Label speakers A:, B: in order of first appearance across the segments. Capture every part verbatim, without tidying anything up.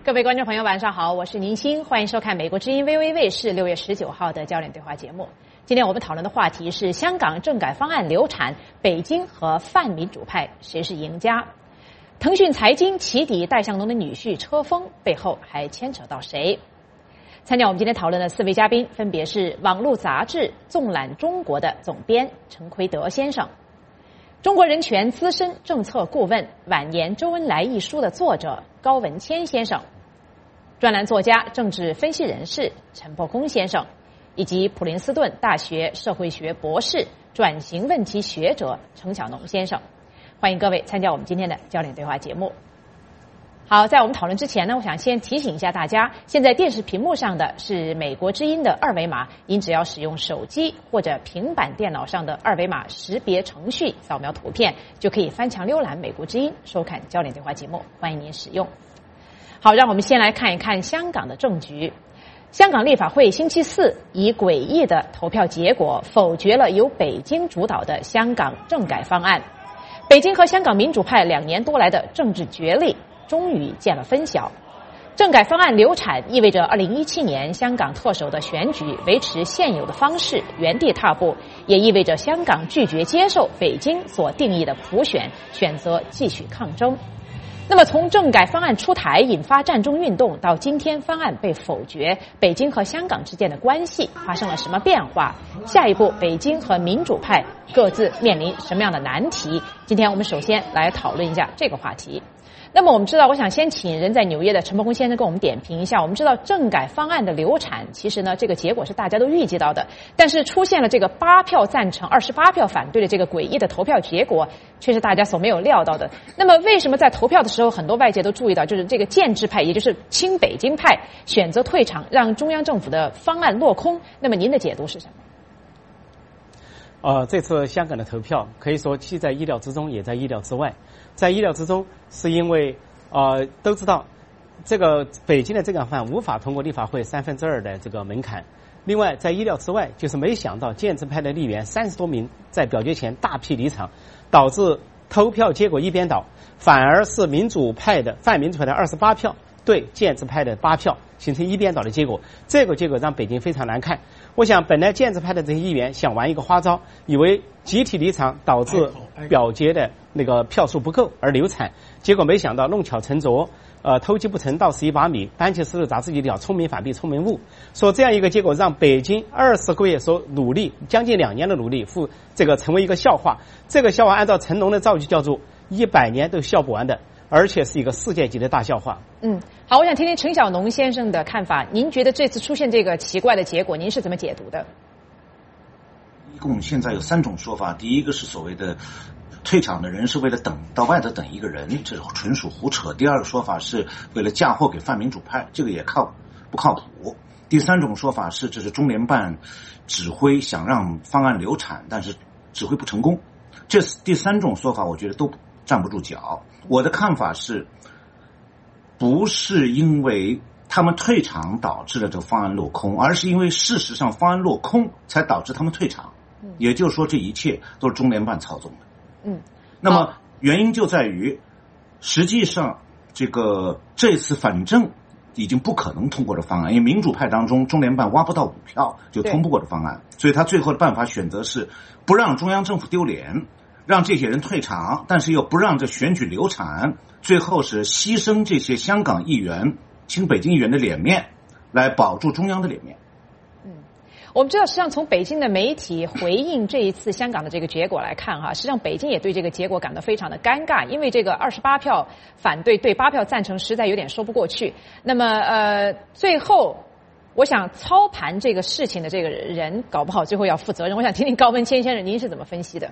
A: 各位观众朋友，晚上好，我是宁欣，欢迎收看美国之音 V O A 卫视六月十九号的焦点对话节目。今天我们讨论的话题是香港政改方案流产，北京和泛民主派谁是赢家？腾讯财经起底戴向东的女婿车锋，背后还牵扯到谁？参加我们今天讨论的四位嘉宾分别是网络杂志《纵览中国》的总编陈奎德先生，中国人权资深政策顾问《晚年周恩来》一书的作者高文谦先生，专栏作家、政治分析人士陈伯公先生，以及普林斯顿大学社会学博士、转型问题学者程晓农先生。欢迎各位参加我们今天的焦点对话节目。好，在我们讨论之前呢，我想先提醒一下大家，现在电视屏幕上的是美国之音的二维码，您只要使用手机或者平板电脑上的二维码识别程序扫描图片，就可以翻墙浏览美国之音收看焦点对话节目，欢迎您使用。好，让我们先来看一看香港的政局。香港立法会星期四以诡异的投票结果否决了由北京主导的香港政改方案。北京和香港民主派两年多来的政治角力终于见了分晓。政改方案流产意味着二零一七年香港特首的选举维持现有的方式原地踏步，也意味着香港拒绝接受北京所定义的普选，选择继续抗争。那么从政改方案出台引发占中运动到今天方案被否决，北京和香港之间的关系发生了什么变化？下一步北京和民主派各自面临什么样的难题？今天我们首先来讨论一下这个话题。那么我们知道，我想先请人在纽约的陈伯公先生跟我们点评一下。我们知道政改方案的流产，其实呢这个结果是大家都预计到的，但是出现了这个八票赞成二十八票反对的这个诡异的投票结果，却是大家所没有料到的。那么为什么在投票的时候很多外界都注意到，就是这个建制派也就是亲北京派选择退场，让中央政府的方案落空？那么您的解读是什么？
B: 呃，这次香港的投票可以说既在意料之中，也在意料之外。在意料之中，是因为呃都知道这个北京的这个方案无法通过立法会三分之二的这个门槛。另外，在意料之外，就是没想到建制派的议员三十多名在表决前大批离场，导致投票结果一边倒，反而是民主派的泛民主派的二十八票对建制派的八票，形成一边倒的结果。这个结果让北京非常难看。我想本来建制派的这些议员想玩一个花招，以为集体离场导致表决的那个票数不够而流产，结果没想到弄巧成拙，呃，偷鸡不成倒蚀一把米，搬起石头砸自己脚，聪明反被聪明误。说这样一个结果让北京二十个月所努力，将近两年的努力，付这个成为一个笑话。这个笑话按照成龙的造句叫做一百年都笑不完的，而且是一个世界级的大笑话。
A: 嗯，好，我想听听陈晓农先生的看法。您觉得这次出现这个奇怪的结果，您是怎么解读的？
C: 一共现在有三种说法。第一个是所谓的退场的人是为了等到外头等一个人，这纯属胡扯。第二个说法是为了嫁祸给泛民主派，这个也靠不靠谱。第三种说法是这是中联办指挥想让方案流产，但是指挥不成功。这第三种说法我觉得都站不住脚。我的看法是，不是因为他们退场导致了这个方案落空，而是因为事实上方案落空才导致他们退场。也就是说，这一切都是中联办操纵的。
A: 嗯，
C: 那么原因就在于，实际上这个这次反正已经不可能通过的方案，因为民主派当中中联办挖不到五票就通不过的方案，所以他最后的办法选择是不让中央政府丢脸，让这些人退场，但是又不让这选举流产，最后是牺牲这些香港议员、亲北京议员的脸面，来保住中央的脸面。
A: 我们知道，实际上从北京的媒体回应这一次香港的这个结果来看，哈，实际上北京也对这个结果感到非常的尴尬，因为这个二十八票反对对八票赞成，实在有点说不过去。那么，呃，最后，我想操盘这个事情的这个人，搞不好最后要负责任。我想听听高文谦先生您是怎么分析的？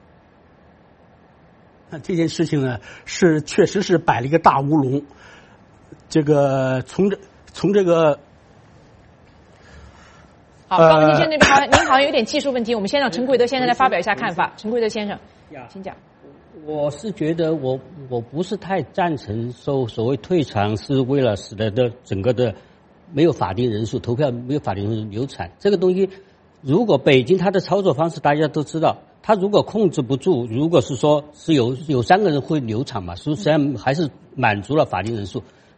D: 那这件事情呢，是确实是摆了一个大乌龙。这个从这从这个。
A: 好，高文谦先生这边好像您好像有点技术问题，我们先让陈奎德先生来发表一下看法。陈奎德先生，请讲。
E: 我是觉得我我不是太赞成说所谓退场是为了使得的整个的没有法定人数投票没有法定人数流产。这个东西，如果北京它的操作方式大家都知道，它如果控制不住，如果是说是有有三个人会流产嘛，实际上还是满足了法定人数。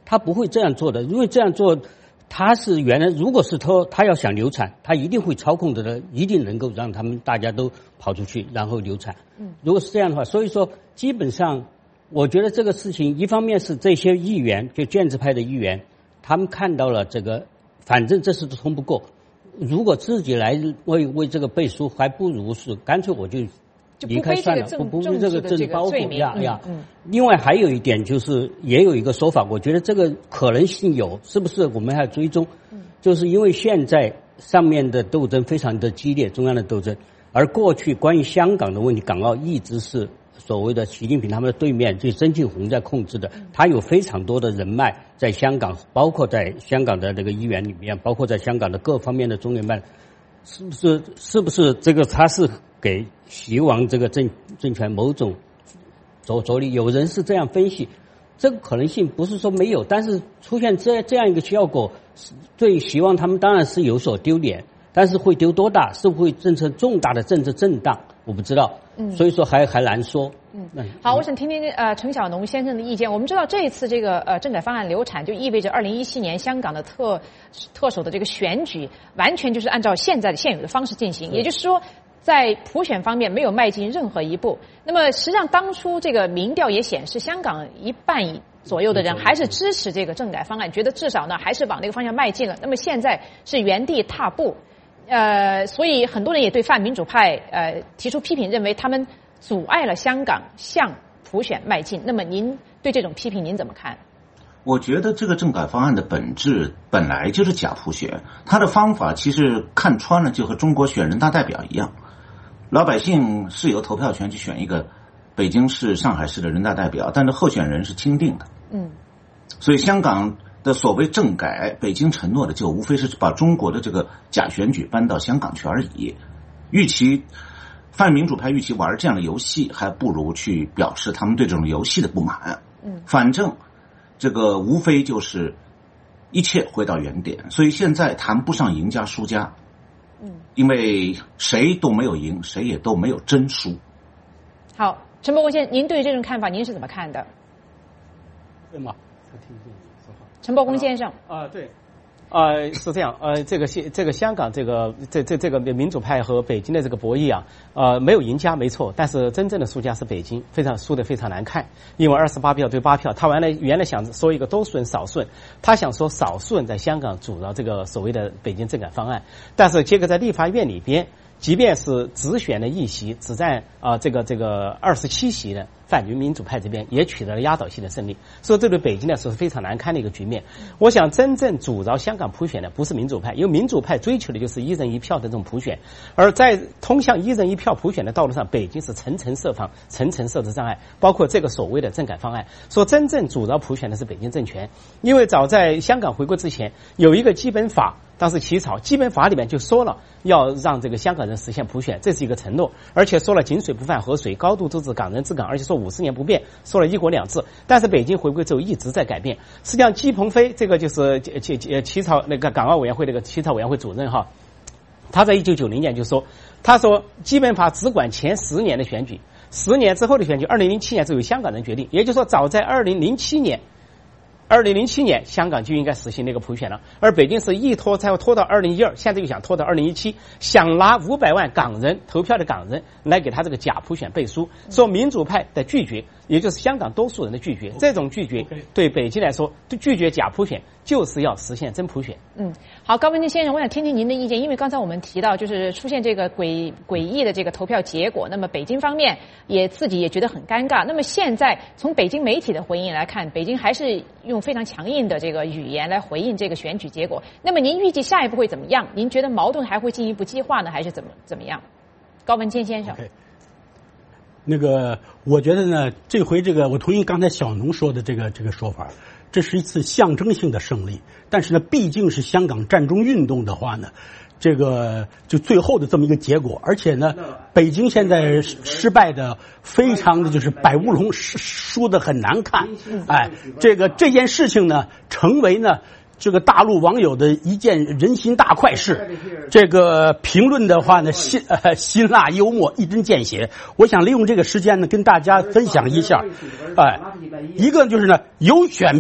E: 他不会这样做的，因为这样做，他是原来如果是他他要想流产，他一定会操控的，一定能够让他们大家都跑出去，然后流产。嗯，如果是这样的话，所以说基本上，我觉得这个事情，一方面是这些议员，就建制派的议员，他们看到了这个，反正这事都通不过，如果自己来为为这个背书，还不如是干脆我就。离开算了，不不这个政包袱呀呀。嗯。另外还有一点就是，也有一个说法，我觉得这个可能性有，是不是我们还要追踪？嗯。就是因为现在上面的斗争非常的激烈，中央的斗争，而过去关于香港的问题，港澳一直是所谓的习近平他们的对面，就曾庆红在控制的，他有非常多的人脉在香港，包括在香港的这个议员里面，包括在香港的各方面的中联办，是不是是不是这个他是？给习王这个政政权某种着着力，有人是这样分析，这个可能性不是说没有，但是出现这这样一个效果，对习王他们当然是有所丢脸，但是会丢多大，是不是会造成重大的政治震荡，我不知道，嗯，所以说还还难说。
A: 嗯，好，我想听听呃陈小农先生的意见。我们知道这一次这个呃政改方案流产，就意味着二零一七年香港的特特首的这个选举完全就是按照现在的现有的方式进行，也就是说。在普选方面没有迈进任何一步。那么实际上当初这个民调也显示，香港一半左右的人还是支持这个政改方案，觉得至少呢还是往那个方向迈进了。那么现在是原地踏步，呃，所以很多人也对泛民主派呃提出批评，认为他们阻碍了香港向普选迈进。那么您对这种批评您怎么看？
C: 我觉得这个政改方案的本质本来就是假普选，它的方法其实看穿了就和中国选人大代表一样。老百姓是有投票权去选一个北京市、上海市的人大代表，但是候选人是钦定的。嗯，所以香港的所谓政改，北京承诺的就无非是把中国的这个假选举搬到香港去而已。与其泛民主派与其玩这样的游戏，还不如去表示他们对这种游戏的不满。嗯，反正这个无非就是一切回到原点，所以现在谈不上赢家输家。嗯，因为谁都没有赢，谁也都没有真输。
A: 好，陈伯公先生，您对这种看法您是怎么看的？
B: 对吗？我听听说话。
A: 陈伯公先生
B: 啊，对。呃，是这样，呃，这个这个香港这个这这这个民主派和北京的这个博弈啊，呃，没有赢家没错，但是真正的输家是北京，非常输得非常难看，因为二十八票对八票，他原来原来想说一个多数人少数人，他想说少数人在香港主导这个所谓的北京政改方案，但是结果在立法院里边，即便是直选的议席只占啊、呃、这个这个二十七席的泛民民主派这边也取得了压倒性的胜利，所以这对北京来说是非常难堪的一个局面。我想真正主导香港普选的不是民主派，因为民主派追求的就是一人一票的这种普选，而在通向一人一票普选的道路上，北京是层层设防、层层设置障碍，包括这个所谓的政改方案。说真正主导普选的是北京政权，因为早在香港回归之前有一个基本法。当时起草基本法里面就说了要让这个香港人实现普选，这是一个承诺，而且说了井水不犯河水，高度自治，港人治港，而且说五十年不变，说了一国两制。但是北京回归之后一直在改变。实际上姬鹏飞这个就是起起起草那个港澳委员会那个起草委员会主任哈，他在一九九零年就说，他说基本法只管前十年的选举，十年之后的选举，二零零七年只有香港人决定。也就是说，早在二零零七年。二零零七年，香港就应该实行那个普选了，而北京是一拖才要拖到二零一二，现在又想拖到二零一七，想拿五百万港人投票的港人来给他这个假普选背书，说民主派的拒绝，也就是香港多数人的拒绝，这种拒绝对北京来说，对拒绝假普选就是要实现真普选。
A: 嗯，好，高文金先生，我想听听您的意见，因为刚才我们提到就是出现这个诡诡异的这个投票结果，那么北京方面也自己也觉得很尴尬。那么现在从北京媒体的回应来看，北京还是用非常强硬的这个语言来回应这个选举结果。那么您预计下一步会怎么样？您觉得矛盾还会进一步激化呢，还是怎么怎么样？高文金先生。
D: Okay. 那个，我觉得呢，这回这个我同意刚才小农说的这个这个说法，这是一次象征性的胜利。但是呢，毕竟是香港战中运动的话呢，这个就最后的这么一个结果，而且呢，北京现在失败的非常的就是百无龙输的很难看，哎，这个这件事情呢，成为呢。这个大陆网友的一件人心大快事，这个评论的话呢，辛呃辛辣幽默，一针见血。我想利用这个时间呢，跟大家分享一下，哎，一个就是呢，有选票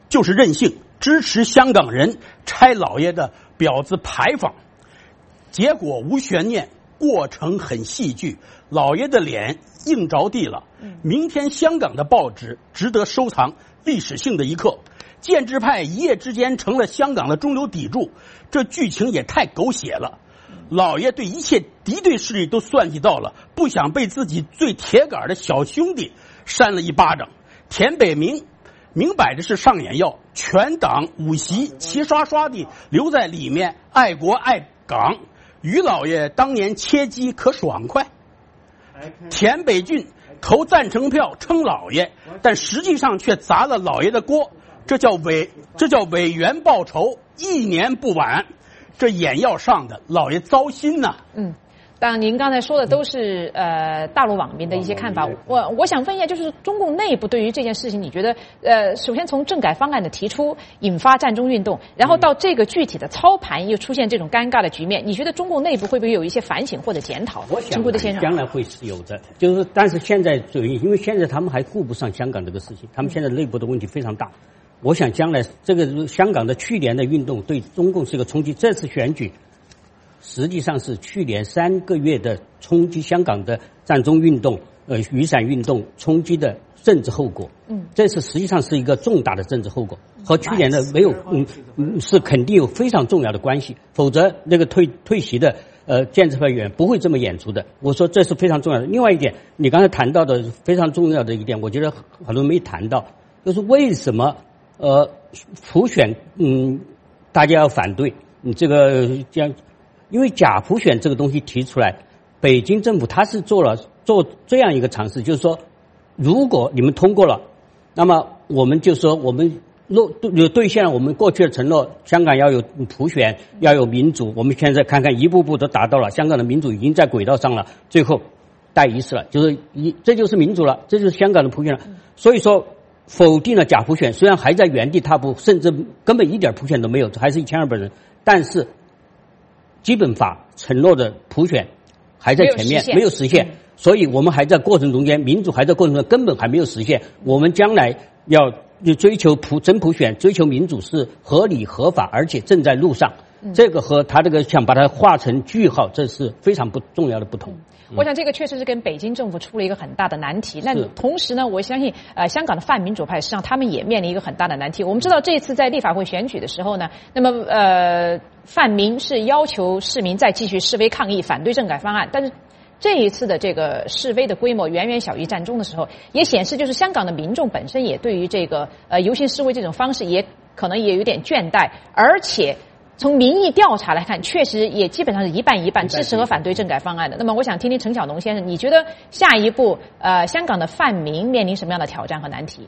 D: 就是任性，支持香港人拆老爷的婊子牌坊。结果无悬念，过程很戏剧，老爷的脸硬着地了。明天香港的报纸值得收藏，历史性的一刻。建制派一夜之间成了香港的中流砥柱，这剧情也太狗血了。老爷对一切敌对势力都算计到了，不想被自己最铁杆的小兄弟扇了一巴掌。田北明明摆着是上眼药，全党五席齐刷刷地留在里面，爱国爱港。于老爷当年切鸡可爽快，田北俊投赞成票称老爷，但实际上却砸了老爷的锅，这叫委这叫委员报仇，一年不晚。这眼要上的，老爷糟心呐、啊。
A: 嗯。当然，您刚才说的都是呃大陆网民的一些看法。我我想问一下，就是中共内部对于这件事情，你觉得呃，首先从政改方案的提出引发战中运动，然后到这个具体的操盘又出现这种尴尬的局面，你觉得中共内部会不会有一些反省或者检讨？
E: 我想
A: 陈国德先生，
E: 将来会是有的，就是但是现在对于，因为现在他们还顾不上香港这个事情，他们现在内部的问题非常大。我想将来这个香港的去年的运动对中共是一个冲击，这次选举。实际上是去年三个月的冲击香港的战中运动、呃雨伞运动冲击的政治后果。嗯，这是实际上是一个重大的政治后果，和去年的没有嗯嗯是肯定有非常重要的关系。否则那个退退席的呃建制派议员不会这么演出的。我说这是非常重要的。另外一点，你刚才谈到的非常重要的一点，我觉得很多人没谈到，就是为什么呃普选嗯大家要反对你、嗯、这个这样。因为假普选这个东西提出来，北京政府他是做了做这样一个尝试，就是说，如果你们通过了，那么我们就说我们落有兑现了我们过去的承诺，香港要有普选，要有民主。我们现在看看一步步都达到了，香港的民主已经在轨道上了，最后带仪式了，就是一这就是民主了，这就是香港的普选了。所以说，否定了假普选，虽然还在原地踏步，甚至根本一点普选都没有，还是一千二百人，但是。基本法承诺的普选还在前面，没有实现，所以我们还在过程中间，民主还在过程中根本还没有实现。我们将来要追求普真普选，追求民主是合理合法，而且正在路上。这个和他这个想把它画成句号，这是非常不重要的不同。
A: 我想这个确实是跟北京政府出了一个很大的难题。那同时呢，我相信呃香港的泛民主派实际上他们也面临一个很大的难题。我们知道这次在立法会选举的时候呢，那么呃泛民是要求市民再继续示威抗议，反对政改方案，但是这一次的这个示威的规模远远小于战中的时候，也显示就是香港的民众本身也对于这个呃游行示威这种方式也可能也有点倦怠，而且。从民意调查来看，确实也基本上是一半一半支持和反对政改方案的。那么，我想听听陈晓农先生，你觉得下一步，呃，香港的泛民面临什么样的挑战和难题？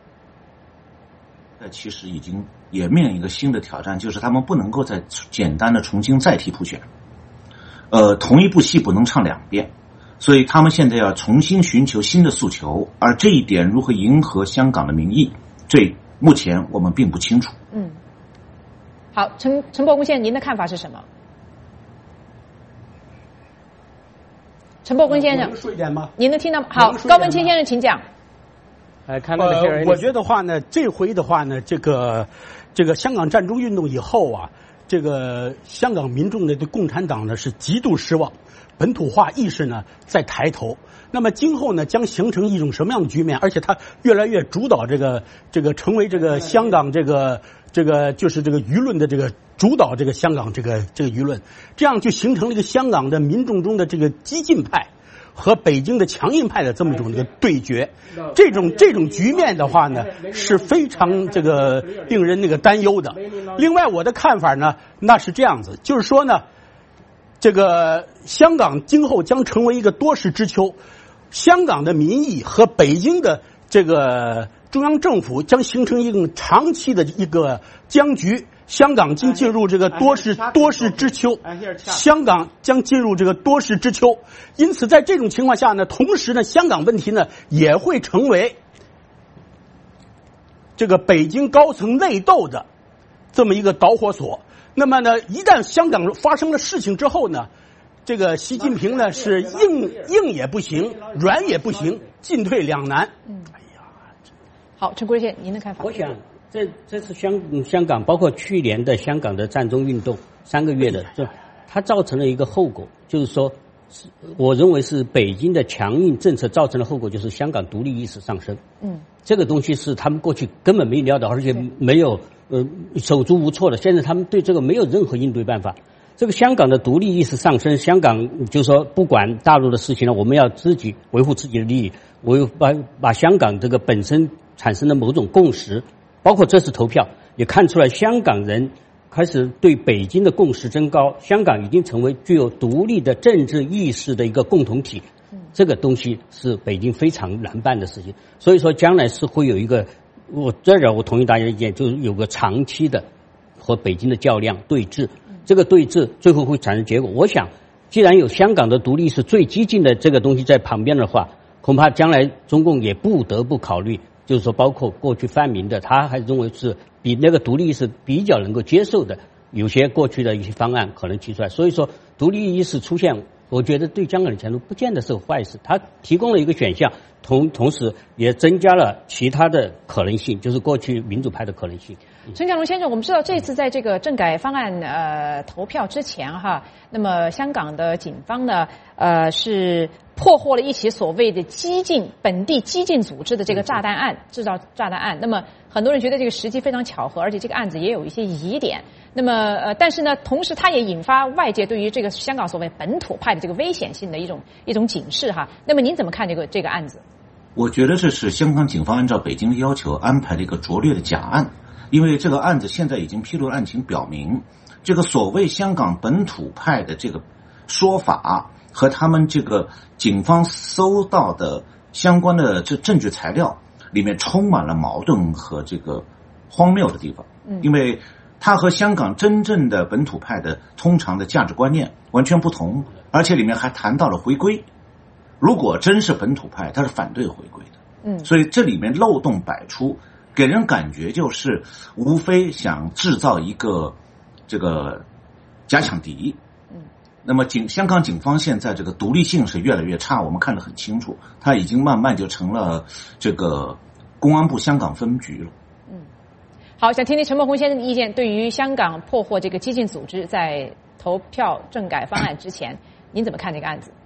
C: 呃，其实已经也面临一个新的挑战，就是他们不能够再简单的重新再提普选，呃，同一部戏不能唱两遍，所以他们现在要重新寻求新的诉求，而这一点如何迎合香港的民意，这目前我们并不清楚。嗯。
A: 好，陈陈伯公先生，您的看法是什么？陈伯公先生，
D: 能说一点吗？
A: 您能听到吗？好，高文清先生，请讲。
B: 哎，看到这些人、
D: 呃，我觉得话呢，这回的话呢，这个这个香港战中运动以后啊，这个香港民众呢对共产党呢是极度失望，本土化意识呢在抬头。那么今后呢，将形成一种什么样的局面？而且它越来越主导这个这个成为这个香港这个这个就是这个舆论的这个主导这个香港这个这个舆论，这样就形成了一个香港的民众中的这个激进派和北京的强硬派的这么一种这个对决。这种这种局面的话呢，是非常这个令人那个担忧的。另外，我的看法呢，那是这样子，就是说呢，这个香港今后将成为一个多事之秋。香港的民意和北京的这个中央政府将形成一个长期的一个僵局，香港将进入这个多事多事之秋，香港将进入这个多事之秋。因此，在这种情况下呢，同时呢，香港问题呢也会成为这个北京高层内斗的这么一个导火索。那么呢，一旦香港发生了事情之后呢，这个习近平呢是硬硬也不行，软也不行，进退两难。
A: 嗯，哎呀，好，陈国宪，您的看法？
E: 我想， 这这次香香港，包括去年的香港的占中运动，三个月的，就它造成了一个后果，就是说，我认为是北京的强硬政策造成的后果，就是香港独立意识上升。嗯，这个东西是他们过去根本没料到，而且没有呃手足无措的。现在他们对这个没有任何应对办法。这个香港的独立意识上升，香港就说不管大陆的事情呢，我们要自己维护自己的利益，维把把香港这个本身产生的某种共识。包括这次投票也看出来，香港人开始对北京的共识增高，香港已经成为具有独立的政治意识的一个共同体。这个东西是北京非常难办的事情，所以说将来是会有一个，我这点我同意大家的意见，就是有个长期的和北京的较量对峙，这个对峙最后会产生结果。我想，既然有香港的独立是最激进的这个东西在旁边的话，恐怕将来中共也不得不考虑。就是说，包括过去泛民的，他还认为是比那个独立意识比较能够接受的，有些过去的一些方案可能提出来。所以说，独立意识出现，我觉得对香港的前途不见得是个坏事。它提供了一个选项，同同时也增加了其他的可能性，就是过去民主派的可能性。
A: 陈嘉龙先生，我们知道这次在这个政改方案呃投票之前哈，那么香港的警方呢呃是破获了一起所谓的激进本地激进组织的这个炸弹案，制造炸弹案。那么很多人觉得这个时机非常巧合，而且这个案子也有一些疑点。那么呃，但是呢，同时它也引发外界对于这个香港所谓本土派的这个危险性的一种一种警示哈。那么您怎么看这个这个案子？
C: 我觉得这是香港警方按照北京的要求安排了一个拙劣的假案。因为这个案子现在已经披露案情表明，这个所谓香港本土派的这个说法和他们这个警方搜到的相关的这证据材料里面充满了矛盾和这个荒谬的地方。因为它和香港真正的本土派的通常的价值观念完全不同，而且里面还谈到了回归。如果真是本土派，他是反对回归的。嗯，所以这里面漏洞百出。给人感觉就是无非想制造一个这个假想敌。嗯，那么警香港警方现在这个独立性是越来越差，我们看得很清楚，它已经慢慢就成了这个公安部香港分局了。
A: 嗯，好，想听听陈梦红先生的意见，对于香港破获这个激进组织在投票政改方案之前，您怎么看这个案子？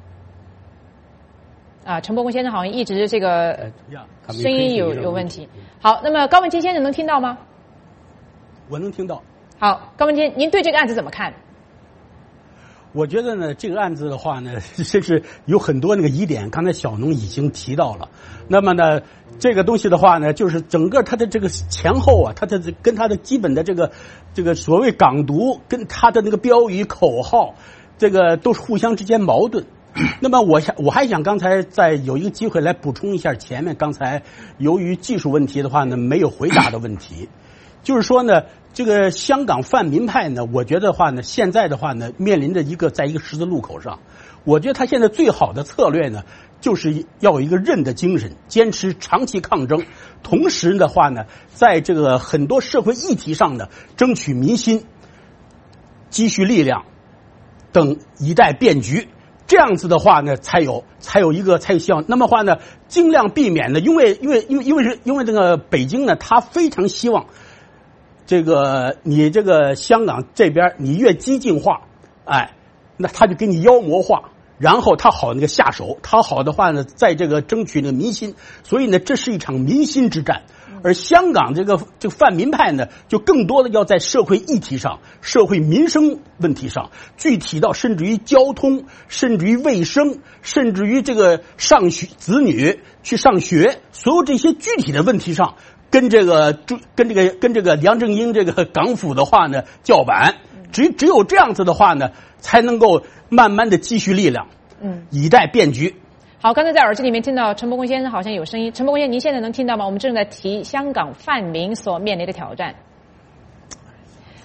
A: 啊，陈伯公先生好像一直这个声音有有问题。好，那么高文清先生能听到吗？
D: 我能听到。
A: 好，高文清，您对这个案子怎么看？
D: 我觉得呢，这个案子的话呢，这是有很多那个疑点，刚才小农已经提到了。那么呢，这个东西的话呢，就是整个它的这个前后啊，它的跟它的基本的这个这个所谓港独，跟它的那个标语口号，这个都是互相之间矛盾。那么我想我还想刚才再有一个机会来补充一下前面刚才由于技术问题的话呢没有回答的问题，就是说呢这个香港泛民派呢，我觉得的话呢现在的话呢面临着一个在一个十字路口上，我觉得他现在最好的策略呢就是要有一个韧的精神，坚持长期抗争，同时的话呢在这个很多社会议题上呢争取民心，积蓄力量等以待变局。这样子的话呢，才有才有一个才有希望。那么话呢，尽量避免呢，因为因为因为因为是因为这个北京呢，他非常希望这个你这个香港这边你越激进化，哎，那他就给你妖魔化，然后他好那个下手，他好的话呢，在这个争取那个民心。所以呢，这是一场民心之战。而香港这个这个泛民派呢，就更多的要在社会议题上、社会民生问题上，具体到甚至于交通，甚至于卫生，甚至于这个上学子女去上学，所有这些具体的问题上，跟这个跟这个跟这个梁振英这个港府的话呢叫板。只只有这样子的话呢，才能够慢慢的积蓄力量，嗯，以待变局。
A: 好，刚才在耳机里面听到陈伯公先生好像有声音。陈伯公先生，您现在能听到吗？我们正在提香港泛民所面临的挑战。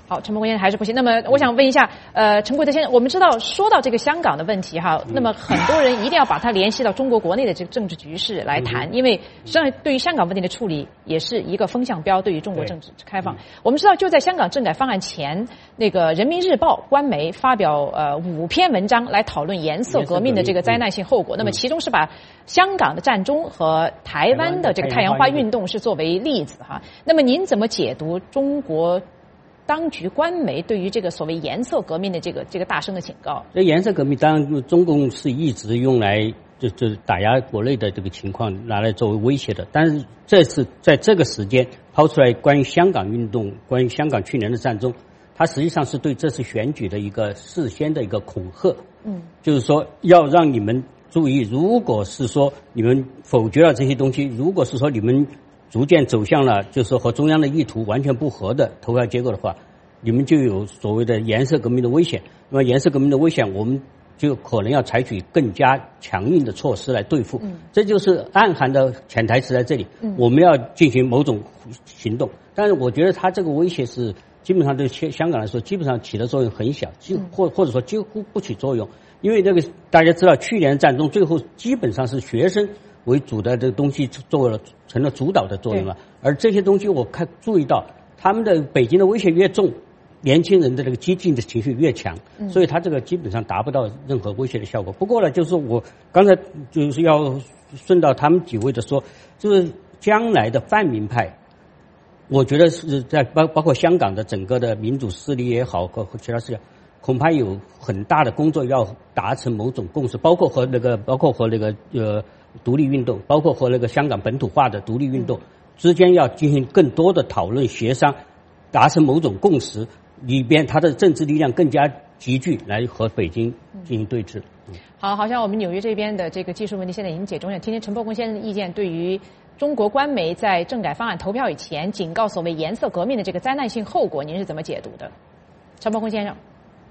A: 好，陈伯公先生还是不行。那么我想问一下，呃，陈贵德先生，我们知道说到这个香港的问题哈，那么很多人一定要把它联系到中国国内的这个政治局势来谈，嗯、因为实际上对于香港问题的处理也是一个风向标，对于中国政治开放。我们知道，就在香港政改方案前，那个《人民日报》官媒发表呃五篇文章来讨论颜色革命的这个灾难性后果。嗯、那么其中是把香港的战中和台湾的这个太阳花运动是作为例子哈。那么您怎么解读中国当局官媒对于这个所谓颜色革命的这个这个大声的警告？
E: 这颜色革命当然中共是一直用来就就打压国内的这个情况拿来作为威胁的，但是这次在这个时间抛出来关于香港运动，关于香港去年的战争，它实际上是对这次选举的一个事先的一个恐吓。嗯，就是说要让你们注意，如果是说你们否决了这些东西，如果是说你们逐渐走向了就是和中央的意图完全不合的投票结果的话，你们就有所谓的颜色革命的危险。那么颜色革命的危险，我们就可能要采取更加强硬的措施来对付。嗯，这就是暗含的潜台词在这里。嗯，我们要进行某种行动，但是我觉得它这个威胁是基本上对香港来说基本上起的作用很小，几或或者说几乎不起作用。因为这个大家知道，去年战争最后基本上是学生为主的这个东西做了成了主导的作用了，而这些东西我看注意到，他们的北京的威胁越重，年轻人的这个激进的情绪越强，所以他这个基本上达不到任何威胁的效果。不过呢，就是我刚才就是要顺到他们几位的说，就是将来的泛民派，我觉得是在包包括香港的整个的民主势力也好，和其他势力，恐怕有很大的工作要达成某种共识，包括和那个包括和那个呃独立运动，包括和那个香港本土化的独立运动之间要进行更多的讨论协商，达成某种共识，里边它的政治力量更加集聚来和北京进行对峙。嗯、
A: 好，好像我们纽约这边的这个技术问题现在已经解中了，听听陈伯公先生的意见，对于中国官媒在政改方案投票以前警告所谓颜色革命的这个灾难性后果，您是怎么解读的？陈伯公先生。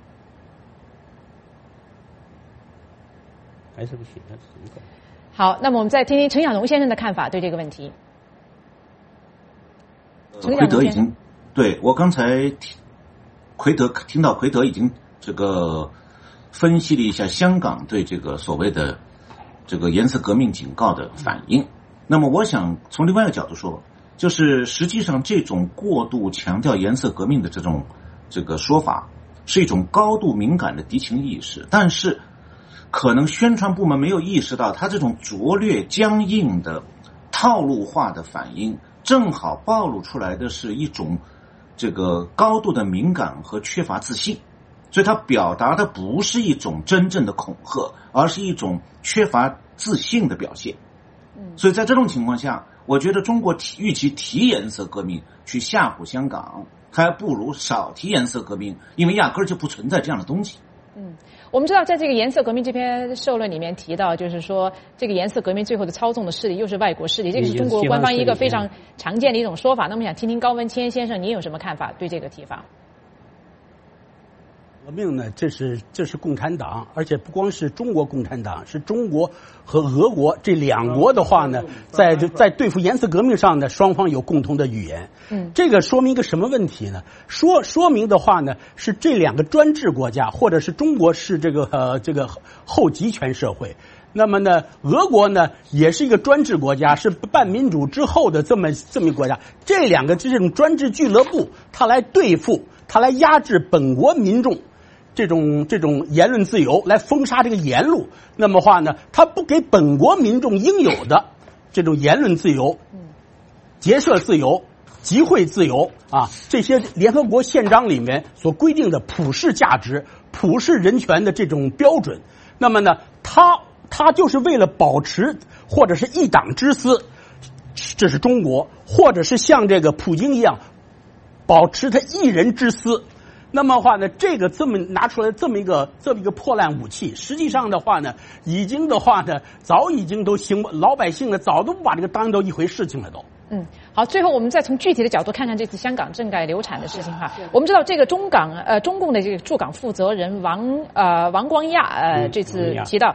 E: 还是不行，他是什么搞？
A: 好，那么我们再听听陈小龙先生的看法，对这个问题。
C: 呃，奎德已经对我刚才听奎德听到奎德已经这个分析了一下香港对这个所谓的这个颜色革命警告的反应。那么我想从另外一个角度说，就是实际上这种过度强调颜色革命的这种这个说法是一种高度敏感的敌情意识，但是可能宣传部门没有意识到，他这种拙劣僵硬的套路化的反应，正好暴露出来的是一种这个高度的敏感和缺乏自信，所以他表达的不是一种真正的恐吓，而是一种缺乏自信的表现。所以在这种情况下，我觉得中国提与其提颜色革命去吓唬香港，还不如少提颜色革命，因为压根儿就不存在这样的东西。
A: 嗯，我们知道，在这个颜色革命这篇社论里面提到，就是说这个颜色革命最后的操纵的势力又是外国势力，这个是中国官方一个非常常见的一种说法。那么想听听高文谦先生您有什么看法？对这个提法？
D: 革命呢，这是这是共产党，而且不光是中国共产党，是中国和俄国这两国的话呢，在在对付颜色革命上呢，双方有共同的语言。嗯，这个说明一个什么问题呢？说说明的话呢，是这两个专制国家，或者是中国是这个呃这个后集权社会。那么呢，俄国呢也是一个专制国家，是半民主之后的这么这么一个国家。这两个这种专制俱乐部，它来对付，它来压制本国民众。这种这种言论自由，来封杀这个言路，那么话呢，他不给本国民众应有的这种言论自由、结社自由、集会自由啊，这些联合国宪章里面所规定的普世价值、普世人权的这种标准，那么呢，他他就是为了保持或者是一党之私，这是中国，或者是像这个普京一样保持他一人之私。那么话呢，这个这么拿出来这么一个这么一个破烂武器，实际上的话呢，已经的话呢，早已经都行，老百姓呢早都不把这个当做一回事情了都。
A: 嗯，好，最后我们再从具体的角度看看这次香港政改流产的事情哈。我们知道这个中港呃中共的这个驻港负责人王呃王光亚呃这次提到。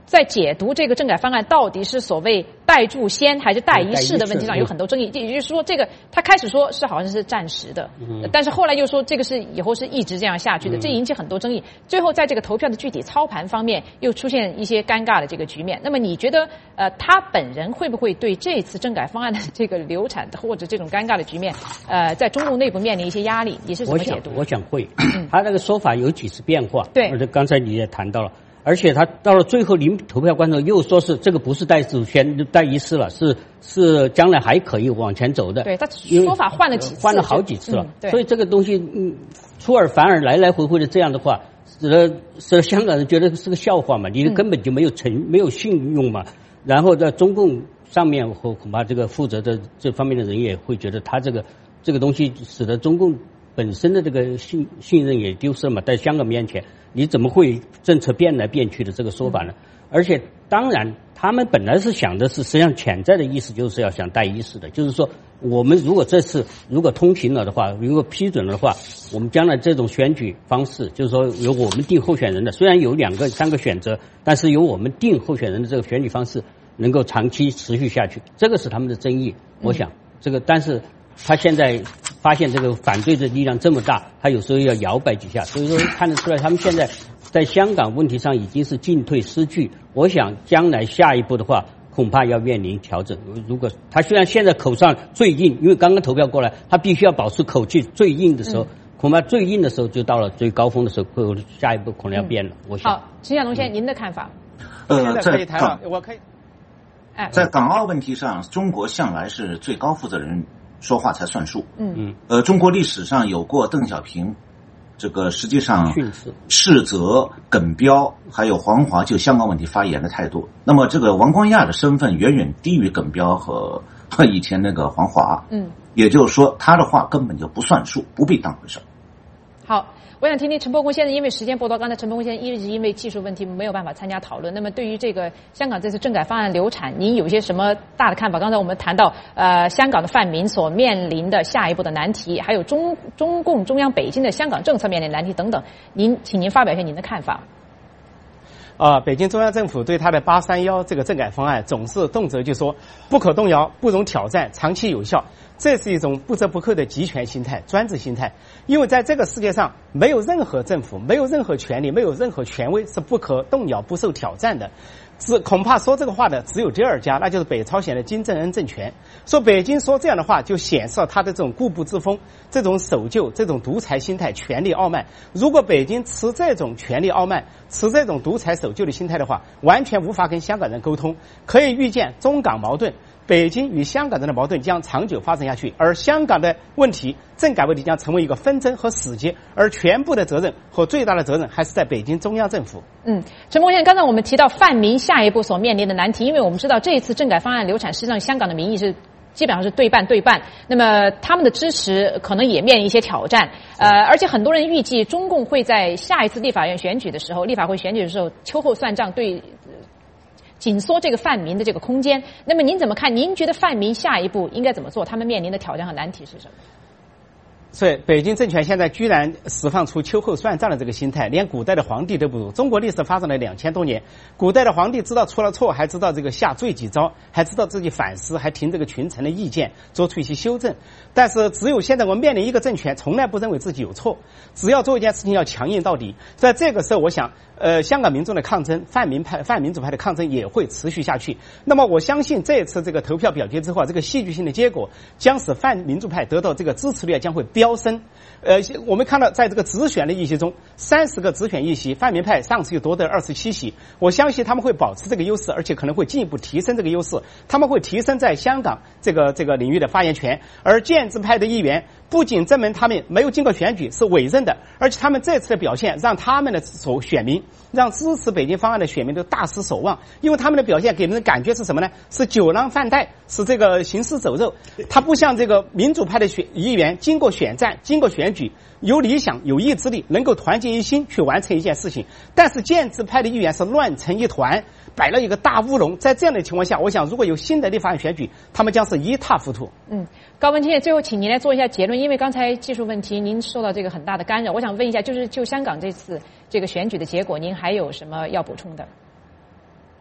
A: 在解读这个政改方案到底是所谓代助先还是代议士的问题上有很多争议。也就是说，这个他开始说是好像是暂时的，嗯、但是后来又说这个是以后是一直这样下去的，这引起很多争议。最后在这个投票的具体操盘方面又出现一些尴尬的这个局面。那么你觉得，呃，他本人会不会对这次政改方案的这个流产或者这种尴尬的局面，呃，在中共内部面临一些压力？你是怎么解读？
E: 我想，我想会。他那个说法有几次变化。
A: 对，
E: 而且刚才你也谈到了。而且他到了最后临投票关头又说是这个不是代主先代议士了，是是将来还可以往前走的。
A: 对，他说法换了几次，
E: 换了好几次了。
A: 嗯、
E: 所以这个东西嗯出尔反尔，来来回回的这样的话，使得使得香港人觉得是个笑话嘛，你根本就没有诚、嗯、没有信用嘛。然后在中共上面恐怕这个负责的这方面的人也会觉得他这个这个东西使得中共本身的这个信信任也丢失了嘛，在香港面前。你怎么会政策变来变去的这个说法呢？而且当然他们本来是想的是，实际上潜在的意思就是要想代议士的，就是说我们如果这次如果通行了的话，如果批准了的话，我们将来这种选举方式，就是说由我们定候选人的，虽然有两个三个选择，但是由我们定候选人的这个选举方式能够长期持续下去，这个是他们的争议。我想这个，但是他现在发现这个反对的力量这么大，他有时候要摇摆几下，所以说看得出来他们现在在香港问题上已经是进退失据。我想将来下一步的话恐怕要面临调整。如果他虽然现在口上最硬，因为刚刚投票过来，他必须要保持口气最硬的时候、嗯、恐怕最硬的时候就到了最高峰的时候，下一步可能要变了、嗯、我想。
A: 好，陈小龙先生、嗯、您的看法？
C: 呃
B: 可以谈了，我可以
C: 在港澳问题上，中国向来是最高负责人说话才算数。
A: 嗯嗯，
C: 呃，中国历史上有过邓小平，这个实际上斥责耿彪还有黄华就香港问题发言的态度。那么这个王光亚的身份远远低于耿彪和和以前那个黄华。
A: 嗯，
C: 也就是说他的话根本就不算数，不必当回事。
A: 好。我想听听陈伯公先生，因为时间不多，刚才陈伯公先生一直因为技术问题没有办法参加讨论。那么对于这个香港这次政改方案流产，您有些什么大的看法？刚才我们谈到呃香港的泛民所面临的下一步的难题，还有中中共中央北京的香港政策面临难题等等，您请您发表一下您的看法。
B: 啊、呃，北京中央政府对他的八三一这个政改方案总是动辄就说不可动摇、不容挑战、长期有效。这是一种不折不扣的集权心态、专制心态，因为在这个世界上没有任何政府、没有任何权利、没有任何权威是不可动摇、不受挑战的。只恐怕说这个话的只有第二家，那就是北朝鲜的金正恩政权。说北京说这样的话，就显示了他的这种固步自封、这种守旧、这种独裁心态、权力傲慢。如果北京持这种权力傲慢、持这种独裁守旧的心态的话，完全无法跟香港人沟通。可以预见，中港矛盾。北京与香港人的矛盾将长久发展下去，而香港的问题、政改问题将成为一个纷争和死结，而全部的责任和最大的责任还是在北京中央政府。
A: 嗯，陈伯先生，刚才我们提到泛民下一步所面临的难题，因为我们知道这一次政改方案流产，实际上香港的民意是基本上是对半对半，那么他们的支持可能也面临一些挑战，呃，而且很多人预计中共会在下一次立法院选举的时候，立法会选举的时候秋后算账，对紧缩这个泛民的这个空间。那么您怎么看？您觉得泛民下一步应该怎么做？他们面临的挑战和难题是什么？
B: 所以北京政权现在居然释放出秋后算账的这个心态，连古代的皇帝都不如。中国历史发展了两千多年，古代的皇帝知道出了错，还知道这个下罪己招，还知道自己反思，还听这个群臣的意见，做出一些修正。但是只有现在我们面临一个政权，从来不认为自己有错，只要做一件事情要强硬到底。在这个时候，我想，呃，香港民众的抗争，泛民派、泛民主派的抗争也会持续下去。那么我相信这次这个投票表决之后，这个戏剧性的结果将使泛民主派得到这个支持率将会飙升。呃，我们看到在这个直选的议席中，三十个直选议席，泛民派上次又夺得二十七席，我相信他们会保持这个优势，而且可能会进一步提升这个优势。他们会提升在香港这个这个领域的发言权，而建制派的议员不仅证明他们没有经过选举是委任的，而且他们这次的表现让他们的所选民，让支持北京方案的选民都大失守望，因为他们的表现给人的感觉是什么呢？是酒囊饭袋，是这个行尸走肉。他不像这个民主派的选议员，经过选战，经过选举，有理想有意志力，能够团结一心去完成一件事情。但是建制派的议员是乱成一团，摆了一个大乌龙。在这样的情况下，我想如果有新的立法院选举，他们将是一塌糊涂。
A: 嗯，高文清，最后请您来做一下结论，因为刚才技术问题您受到这个很大的干扰，我想问一下，就是就香港这次这个选举的结果，您还有什么要补充的？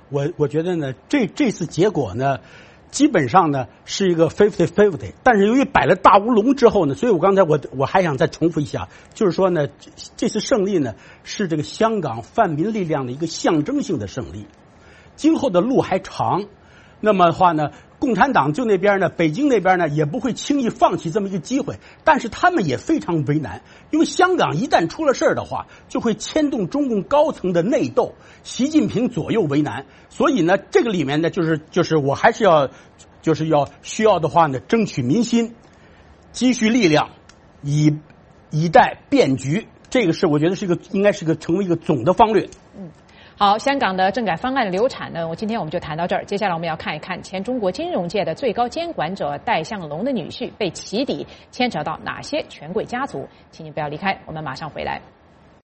D: 我我觉得呢，这这次结果呢，基本上呢是一个 fifty fifty， 但是由于摆了大乌龙之后呢，所以我刚才我我还想再重复一下，就是说呢，这次胜利呢是这个香港泛民力量的一个象征性的胜利，今后的路还长。那么的话呢，共产党就那边呢，北京那边呢也不会轻易放弃这么一个机会，但是他们也非常为难，因为香港一旦出了事儿的话，就会牵动中共高层的内斗，习近平左右为难，所以呢，这个里面呢，就是就是我还是要就是要需要的话呢，争取民心，积蓄力量，以以待变局，这个是我觉得是一个应该是个成为一个总的方略。
A: 嗯。好，香港的政改方案流产呢，我今天我们就谈到这儿。接下来我们要看一看前中国金融界的最高监管者戴相龙的女婿被起底，牵扯到哪些权贵家族？请您不要离开，我们马上回来。